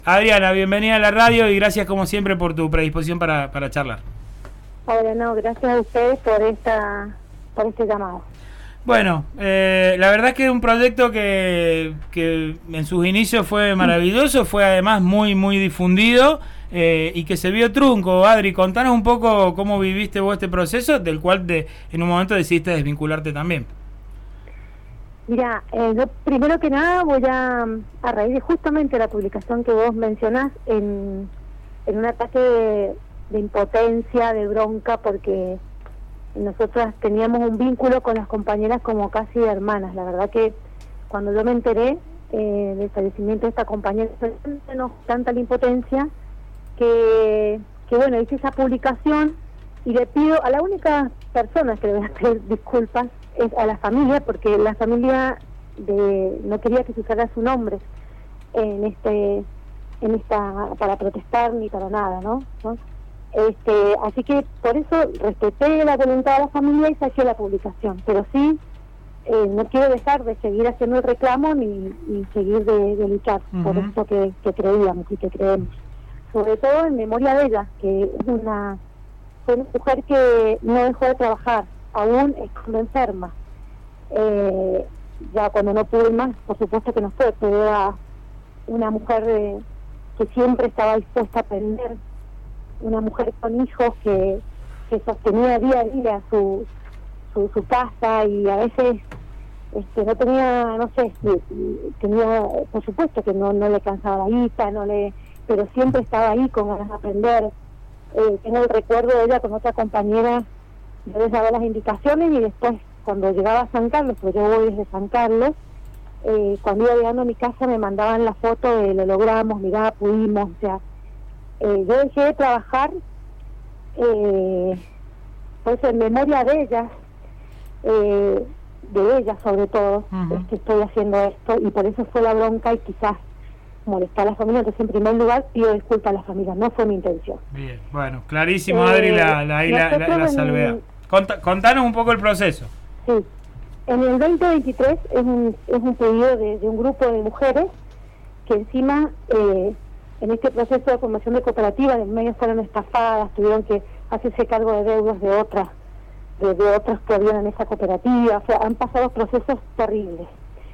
Adriana, bienvenida a la radio y gracias como siempre por tu predisposición para charlar. Ahora no, gracias a ustedes por este llamado. Bueno, la verdad es que es un proyecto que en sus inicios fue maravilloso, fue además muy difundido y que se vio trunco. Adri, contanos un poco cómo viviste vos este proceso, del cual en un momento decidiste desvincularte también. Mira, yo primero que nada voy a raíz de justamente la publicación que vos mencionás, en un ataque de impotencia, de bronca, porque nosotras teníamos un vínculo con las compañeras como casi hermanas. La verdad que cuando yo me enteré del fallecimiento de esta compañera, tanta la impotencia que bueno, hice esa publicación y le pido a la única persona que le voy a pedir disculpas es a la familia, porque la familia no quería que se usara su nombre en esta para protestar ni para nada, ¿no? Así que por eso respeté la voluntad de la familia y saqué la publicación, pero sí no quiero dejar de seguir haciendo el reclamo ni seguir de luchar por esto que creíamos y que creemos, sobre todo en memoria de ella, que fue una mujer que no dejó de trabajar aún estando enferma. Ya cuando no pude más, por supuesto que no fue, pero era una mujer que siempre estaba dispuesta a aprender, una mujer con hijos que sostenía día a día su casa, y a veces no tenía, no sé, tenía, por supuesto que no le cansaba la guita, pero siempre estaba ahí con ganas de aprender. Tengo el recuerdo de ella con otra compañera, yo les daba las indicaciones y después cuando llegaba a San Carlos, pues yo voy desde San Carlos, cuando iba llegando a mi casa me mandaban la foto de lo logramos, mirá, pudimos, o sea, yo dejé de trabajar pues en memoria de ella sobre todo, es que estoy haciendo esto, y por eso fue la bronca y quizás molestar a la familia. Entonces, en primer lugar, pido disculpas a la familia, no fue mi intención. Bien, bueno, clarísimo, Adri, la salvedad. Contanos un poco el proceso. Sí, en el 2023 es un pedido de un grupo de mujeres que encima en este proceso de formación de cooperativas en medio fueron estafadas, tuvieron que hacerse cargo de deudas de otras que habían en esa cooperativa, o sea, han pasado procesos terribles.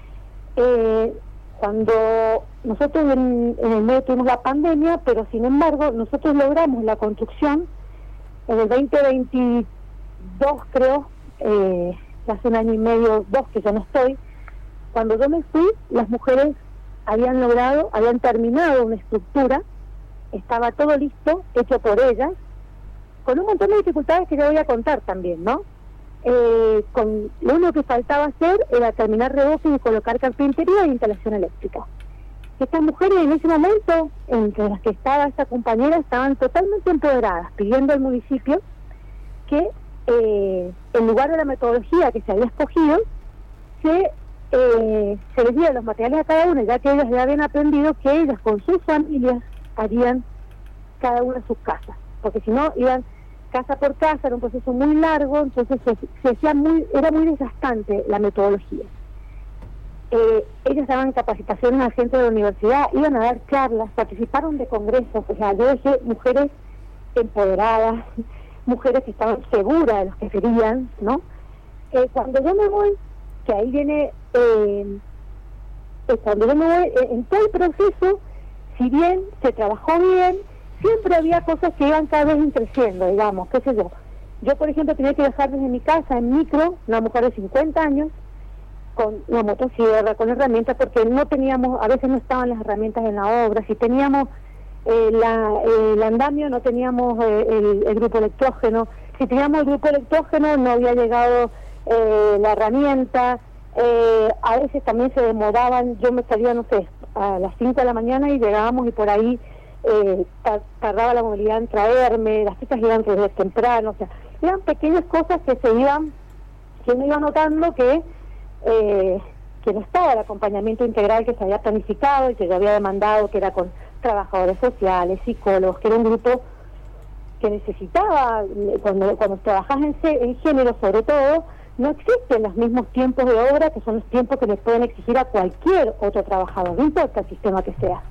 Cuando nosotros en el medio tuvimos la pandemia, pero sin embargo nosotros logramos la construcción en el 2022, creo, hace un año y medio, 2 que yo no estoy. Cuando yo me fui, las mujeres habían terminado una estructura, estaba todo listo, hecho por ellas, con un montón de dificultades que yo voy a contar también, ¿no? Lo único que faltaba hacer era terminar reboques y colocar carpintería e instalación eléctrica. Estas mujeres en ese momento, entre las que estaba esta compañera, estaban totalmente empoderadas, pidiendo al municipio que en lugar de la metodología que se había escogido, se les diera los materiales a cada una, ya que ellas ya habían aprendido que ellas con sus familias harían cada una sus casas, porque si no iban casa por casa, era un proceso muy largo, entonces era muy desgastante la metodología. Ellas daban capacitaciones a gente de la universidad, iban a dar charlas, participaron de congresos, o sea, yo dejé mujeres empoderadas, mujeres que estaban seguras de lo que querían, ¿no? Cuando yo me voy, que ahí viene, cuando yo me voy, en todo el proceso, si bien se trabajó bien, siempre había cosas que iban cada vez creciendo, digamos, qué sé yo. Yo, por ejemplo, tenía que dejar desde mi casa en micro, una mujer de 50 años, con una motosierra, con herramientas, porque no teníamos, a veces no estaban las herramientas en la obra, si teníamos el andamio, no teníamos el grupo electrógeno, si teníamos el grupo electrógeno no había llegado la herramienta, a veces también se demoraban, yo me salía, no sé, a las 5 de la mañana y llegábamos y por ahí tardaba la movilidad en traerme, las chicas iban desde temprano, o sea, eran pequeñas cosas que uno iba notando que no estaba el acompañamiento integral que se había planificado y que yo había demandado, que era con trabajadores sociales, psicólogos, que era un grupo que necesitaba, cuando trabajas en género sobre todo, no existen los mismos tiempos de obra que son los tiempos que les pueden exigir a cualquier otro trabajador, no importa el sistema que sea.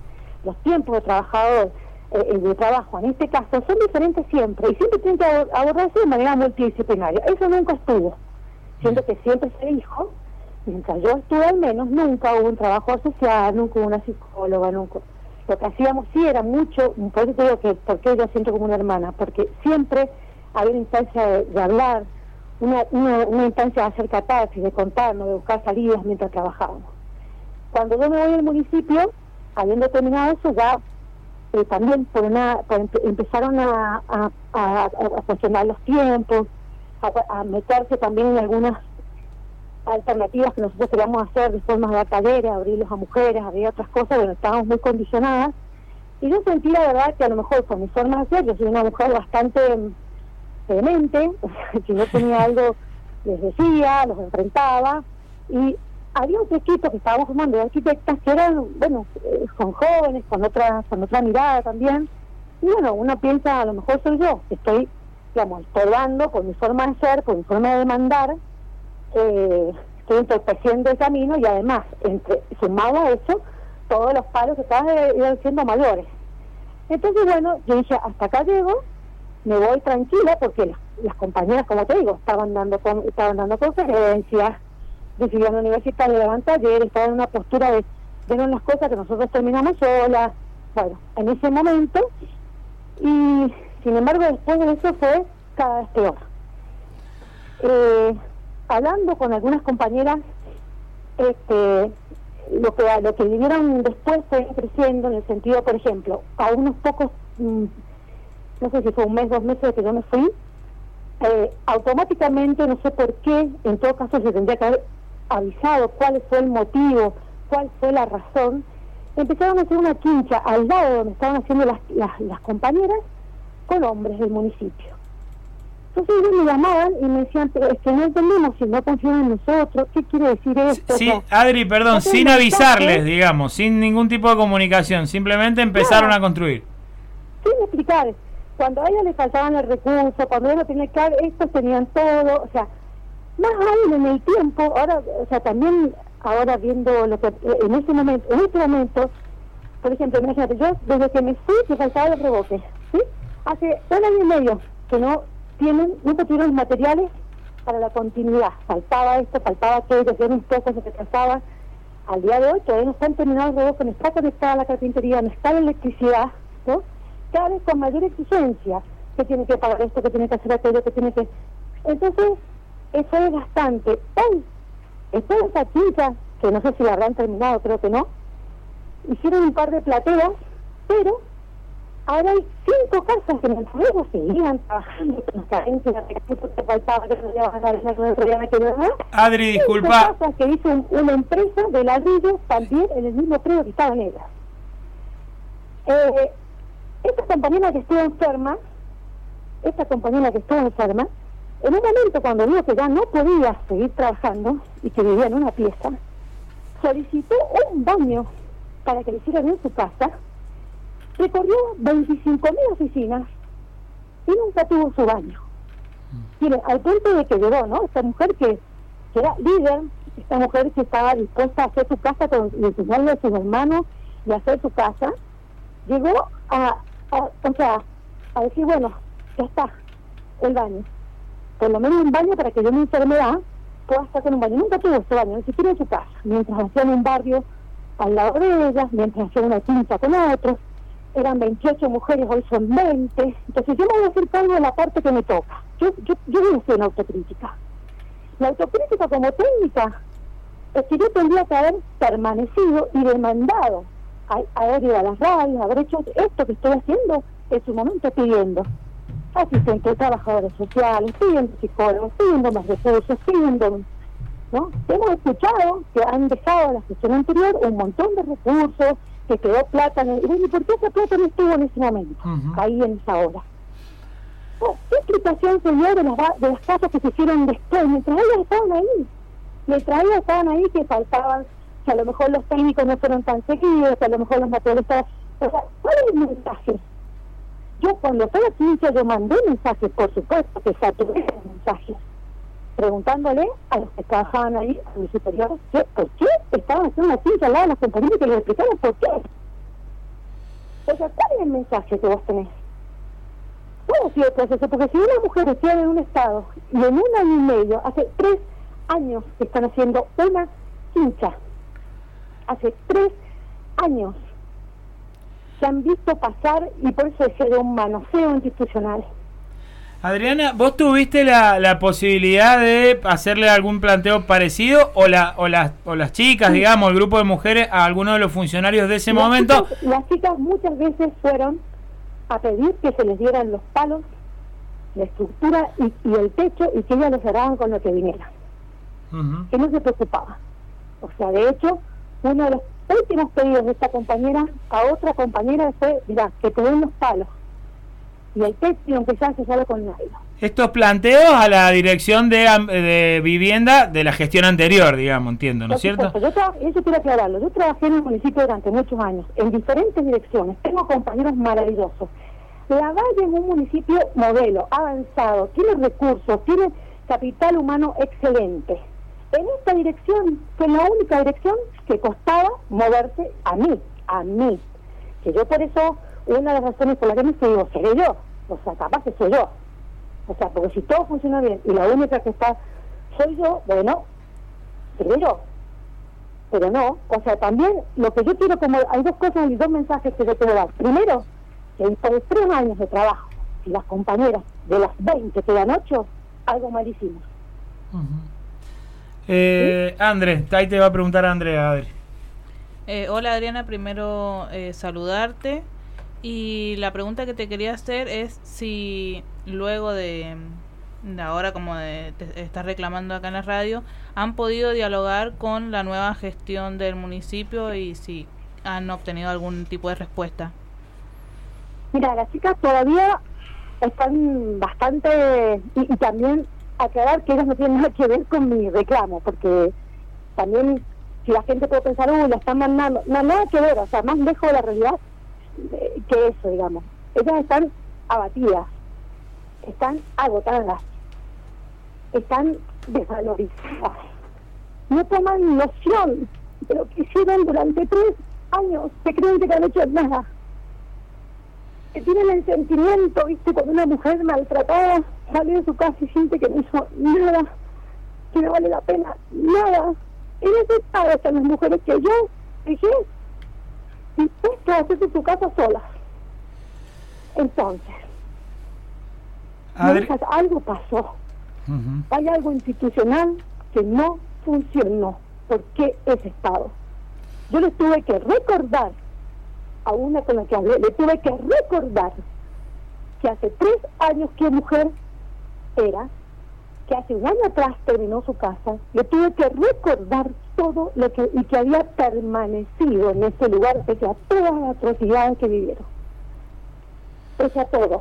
los tiempos de trabajador, de trabajo en este caso, son diferentes siempre, y siempre tienen que abordarse de manera multidisciplinaria. Eso nunca estuvo, siendo que siempre se dijo, mientras yo estuve al menos, nunca hubo un trabajo social, nunca hubo una psicóloga, nunca. Lo que hacíamos sí era mucho, por eso te digo que, ¿por qué yo siento como una hermana? Porque siempre había una instancia de hablar, una instancia de hacer catarsis, de contarnos, de buscar salidas mientras trabajábamos. Cuando yo me voy al municipio, habiendo terminado eso, ya también empezaron a cuestionar los tiempos, a meterse también en algunas alternativas que nosotros queríamos hacer, de formas de dar talleres, abrirlos a mujeres, abrir otras cosas, bueno, estábamos muy condicionadas, y yo sentí la verdad que a lo mejor con mi forma de hacer, yo soy una mujer bastante vehemente, si no tenía algo les decía, los enfrentaba, y había otro equipo que estábamos formando de arquitectas que eran, bueno, son jóvenes, con otra mirada también, y bueno, uno piensa, a lo mejor soy yo, que estoy, digamos, estorbando por mi forma de ser, por mi forma de demandar, estoy entorpeciendo el camino, y además, sumado a eso, todos los palos que estaban siendo mayores. Entonces, bueno, yo dije, hasta acá llego, me voy tranquila, porque las compañeras, como te digo, estaban dando conferencias, recibían la universidad, le daban talleres, estaban en una postura de ver las cosas que nosotros terminamos solas, bueno, en ese momento, y sin embargo después de eso fue cada vez peor. Hablando con algunas compañeras, lo que vivieron después fue creciendo en el sentido, por ejemplo, a unos pocos, no sé si fue un mes, 2 meses de que yo me fui, automáticamente, no sé por qué, en todo caso se tendría que haber avisado cuál fue el motivo, cuál fue la razón, empezaron a hacer una quincha al lado donde estaban haciendo las compañeras con hombres del municipio. Entonces ellos me llamaban y me decían, pero es que no entendemos, si no confían en nosotros, ¿qué quiere decir esto? Sí, o sea, Adri, perdón, sin avisarles, digamos, sin ningún tipo de comunicación, simplemente empezaron a construir. Sin explicar, cuando a ellos les faltaban el recurso, cuando ellos no tenían claro, estos tenían todo, o sea, más aún en el tiempo, ahora, o sea, también ahora viendo lo que en este momento, por ejemplo, imagínate, yo desde que me fui, me faltaba el reboque, ¿sí? Hace 1 año y medio que nunca tuvieron los materiales para la continuidad, faltaba esto, faltaba aquello, un poco se retrasaba. Al día de hoy todavía no están terminados los reboques, no está conectada la carpintería, no está la electricidad, ¿no? Cada vez con mayor exigencia, que tiene que pagar esto, que tiene que hacer aquello, que tiene que... Entonces, eso es bastante. Hoy, después de esa quinta, que no sé si la habrán terminado, creo que no, hicieron un par de plateas, pero ahora hay 5 casas que en el fuego seguían trabajando con las carencias de recursos que faltaba, que no llevaban a la que que no. Adri, disculpa. 5 casas que hizo una empresa de ladrillo también en el mismo predio que estaban ellas. Esta compañera que estuvo enferma, en un momento cuando vio que ya no podía seguir trabajando y que vivía en una pieza, solicitó un baño para que le hicieran en su casa, recorrió 25.000 oficinas y nunca tuvo su baño. Miren, al punto de que llegó, ¿no? Esta mujer que era líder, esta mujer que estaba dispuesta a hacer su casa, y enseñarle a sus hermanos y a hacer su casa, llegó a decir, bueno, ya está, el baño. Por lo menos un baño para que yo mi enfermedad pueda estar con un baño. Nunca tuvo ese baño, ni siquiera en su casa. Mientras hacían un barrio al lado de ellas, mientras hacían una quinta con otros, eran 28 mujeres, hoy son 20. Entonces yo me voy a hacer cargo de la parte que me toca. Yo voy a hacer una autocrítica. La autocrítica como técnica es que yo tendría que haber permanecido y demandado haber ido a las radios, haber hecho esto que estoy haciendo en su momento, pidiendo asistentes, trabajadores sociales, pidiendo psicólogos, pidiendo más recursos, pidiendo, ¿no? Hemos escuchado que han dejado la gestión anterior un montón de recursos, que quedó plata en el... ¿Y por qué esa plata no estuvo en ese momento? Ahí en esa hora. ¿Qué explicación se dio de las casas que se hicieron después? Mientras ellas estaban ahí, que faltaban, que a lo mejor los técnicos no fueron tan seguidos, que a lo mejor los materiales estaban... O sea, ¿cuál es el mensaje? Yo cuando fui a Quincha, yo mandé mensajes, por supuesto, que saturé mensajes, preguntándole a los que trabajaban ahí, a mis superiores, ¿por qué estaban haciendo una Quincha al lado de los compañeros, que les explicaron por qué? O sea, ¿cuál es el mensaje que vos tenés? ¿Cómo sigue el proceso? Porque si una mujer está en un estado y en 1 año y medio, hace 3 años que están haciendo una hincha, hace 3 años se han visto pasar, y por eso es de un manoseo institucional. Adriana, ¿vos tuviste la posibilidad de hacerle algún planteo parecido o las chicas, Sí. digamos, el grupo de mujeres, a alguno de los funcionarios de ese momento? Las chicas muchas veces fueron a pedir que se les dieran los palos, la estructura y el techo, y que ellas los cerraban con lo que viniera. Uh-huh. Que no se preocupaba. O sea, de hecho, uno de los últimos pedidos de esta compañera a otra compañera fue, mirá, que te den los palos y el techo, y empezar a sellarlo con nylon. Estos planteos a la dirección de vivienda de la gestión anterior, digamos, entiendo, ¿no es cierto? Eso quiero aclararlo. Yo trabajé en el municipio durante muchos años, en diferentes direcciones. Tengo compañeros maravillosos. La Valle es un municipio modelo, avanzado, tiene recursos, tiene capital humano excelente. En esta dirección fue la única dirección que costaba moverse a mí. Que yo por eso, una de las razones por las que me fui, digo, seré yo. O sea, capaz que soy yo. O sea, porque si todo funciona bien y la única que está soy yo, bueno, seré yo. Pero no, o sea, también lo que yo quiero, como hay 2 cosas y 2 mensajes que yo quiero dar. Primero, que después de 3 años de trabajo, y las compañeras de las 20 quedan 8, algo mal hicimos. ¿Sí? André, ahí te va a preguntar André, Adri. Hola Adriana, primero saludarte, y la pregunta que te quería hacer es si luego de ahora, como te estás reclamando acá en la radio, han podido dialogar con la nueva gestión del municipio y si han obtenido algún tipo de respuesta. Mira, las chicas todavía están bastante, y también aclarar que ellas no tienen nada que ver con mi reclamo, porque también si la gente puede pensar, la están mandando, no, nada que ver, o sea, más lejos de la realidad que eso, digamos. Ellas están abatidas, están agotadas, están desvalorizadas, no toman noción de lo que hicieron durante 3 años, se creen que no han hecho nada, que tienen el sentimiento, viste, cuando una mujer maltratada sale de su casa y siente que no hizo nada, que no vale la pena nada. En ese estado están las mujeres que yo dije dispuestas a hacerse su casa solas. Entonces, algo pasó. Hay algo institucional que no funcionó. ¿Por qué ese estado? Yo les tuve que recordar a una con la que hablé, le tuve que recordar que hace 3 años que mujer era, que hace 1 año atrás terminó su casa, le tuve que recordar todo lo que, y que había permanecido en ese lugar pese a todas las atrocidades que vivieron, pese a todo.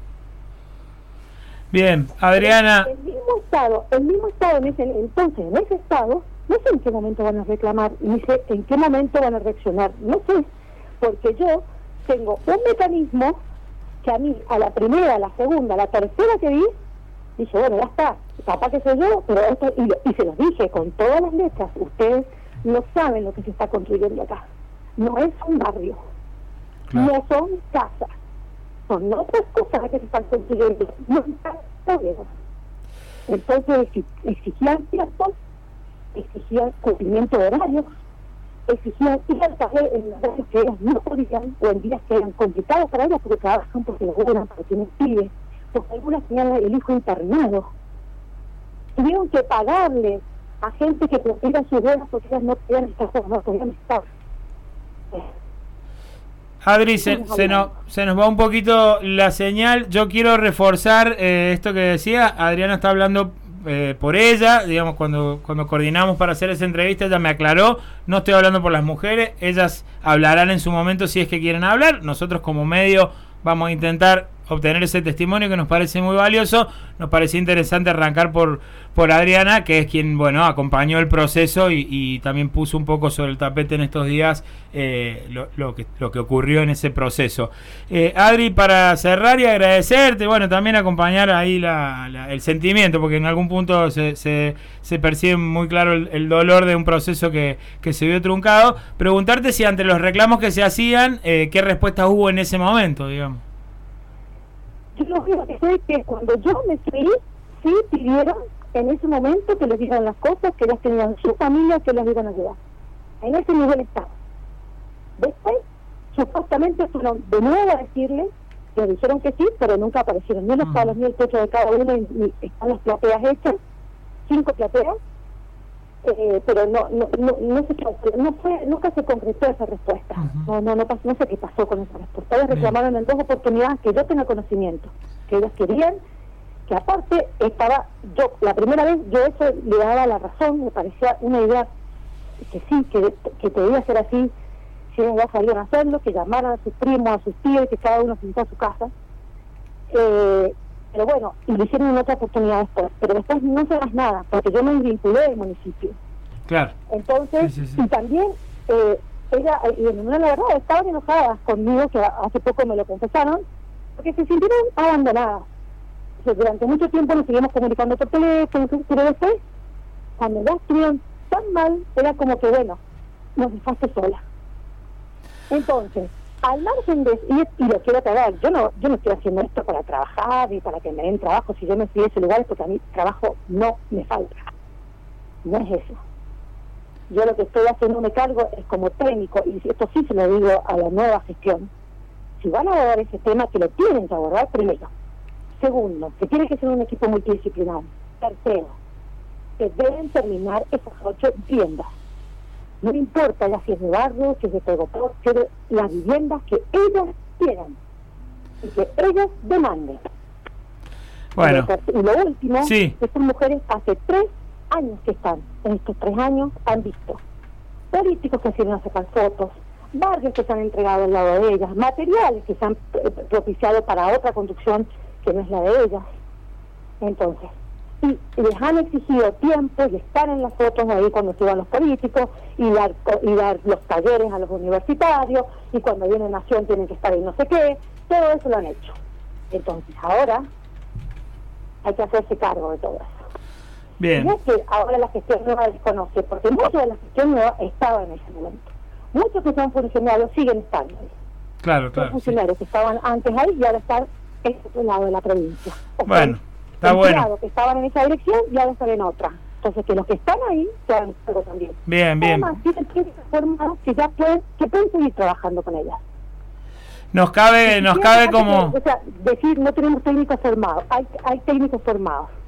Bien, Adriana. El mismo estado en ese estado, no sé en qué momento van a reclamar, ni sé en qué momento van a reaccionar, no sé, porque yo tengo un mecanismo que a mí, a la primera, a la segunda, a la tercera que vi, dije, bueno, ya está, capaz que soy yo, pero esto, y se los dije con todas las letras, ustedes no saben lo que se está construyendo acá. No es un barrio, claro. No son casas, son otras cosas que se están construyendo, no están gobiernos. Entonces exigían tiempos, exigían cumplimiento de horarios, exigían ir al café en los días que ellas no podían, o en días que eran complicados para ellas porque trabajan, porque laburan, porque tienen pibes, porque algunas tenían el hijo internado. Tuvieron que pagarle a gente que cumpliera sus deudas porque ellas no podían estar, no podían estar. Adri, se nos va un poquito la señal. Yo quiero reforzar esto que decía. Adriana está hablando por ella, digamos, cuando coordinamos para hacer esa entrevista, ella me aclaró, no estoy hablando por las mujeres, ellas hablarán en su momento si es que quieren hablar. Nosotros como medio vamos a intentar obtener ese testimonio que nos parece muy valioso. Nos parecía interesante arrancar por Adriana, que es quien, bueno, acompañó el proceso y también puso un poco sobre el tapete en estos días lo que ocurrió en ese proceso. Adri, para cerrar y agradecerte, bueno, también acompañar ahí el sentimiento, porque en algún punto se percibe muy claro el dolor de un proceso que se vio truncado. Preguntarte si ante los reclamos que se hacían, qué respuestas hubo en ese momento, digamos. Yo lo único que sé es que cuando yo me fui, sí pidieron en ese momento que les digan las cosas, que las tenían su familia, que las iban a ayudar. En ese nivel estaba. Después, supuestamente fueron de nuevo a decirle, que dijeron que sí, pero nunca aparecieron ni los palos ni el techo de cada uno, ni están las plateas hechas, 5 plateas, pero nunca se concretó esa respuesta. No sé qué pasó con esa respuesta. Ellos reclamaron en 2 oportunidades que yo tenga conocimiento, que ellos querían, que aparte estaba yo, la primera vez yo eso le daba la razón, me parecía una idea que sí, que debía ser así, si ellos ya salían a hacerlo, que llamaran a sus primos, a sus tíos, y que cada uno se visitara a su casa. Pero bueno, y lo hicieron en otra oportunidad después, pero después no se más nada, porque yo me vinculé del municipio. Claro. Entonces, sí. Y también ella, y la verdad, estaban enojadas conmigo, que hace poco me lo confesaron, porque se sintieron abandonadas. O sea, durante mucho tiempo nos seguimos comunicando por teléfono, pero después, cuando ya estuvieron tan mal, era como que, bueno, nos dejaste sola. Entonces, al margen de, y lo quiero aclarar, yo no estoy haciendo esto para trabajar ni para que me den trabajo. Si yo me fui a ese lugar es porque a mí trabajo no me falta, no es eso. Yo lo que estoy haciéndome cargo es como técnico, y esto sí se lo digo a la nueva gestión: si van a abordar ese tema, que lo tienen que abordar primero. Segundo, que tiene que ser un equipo multidisciplinario. Tercero, que deben terminar esas 8 viviendas. No importa ya si es de barrio, si es de Tegopor, si es de las viviendas que ellos quieran y que ellos demanden. Bueno. Y lo último, sí. Estas mujeres hace 3 años que están. En estos 3 años han visto políticos que se vienen a sacar fotos, barrios que se han entregado al lado de ellas, materiales que se han propiciado para otra construcción que no es la de ellas. Entonces, y les han exigido tiempo y estar en las fotos ahí cuando se van los políticos, y dar los talleres a los universitarios, y cuando viene Nación tienen que estar ahí no sé qué. Todo eso lo han hecho. Entonces ahora hay que hacerse cargo de todo eso. Bien. No es que ahora la gestión nueva desconoce, porque muchos de la gestión nueva estaban en ese momento. Muchos que son funcionarios siguen estando ahí. Claro. Son funcionarios que estaban antes ahí y ahora están en otro lado de la provincia. Bueno, está bueno. Que estaban en esa dirección y ahora están en otra. Entonces, que los que están ahí se hagan cargo también. Bien. Además, tienen técnicos formados que ya pueden seguir trabajando con ellas. Nos cabe como... O sea, decir no tenemos técnicos formados, hay técnicos formados.